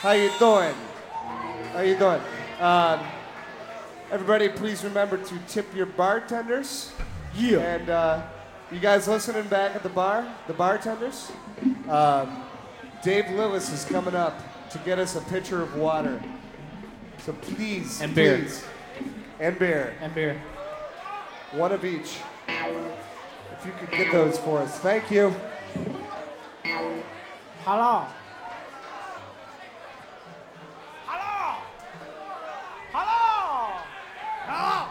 How you doing? How you doing? Um, Everybody, please remember to tip your bartenders. Yeah. And you guys listening back at the bar, the bartenders? Dave Lewis is coming up to get us a pitcher of water. So please, And beer. please, and beer, And beer. one of each. If you could get those for us, thank you. Hello. Hello. Hello. Hello.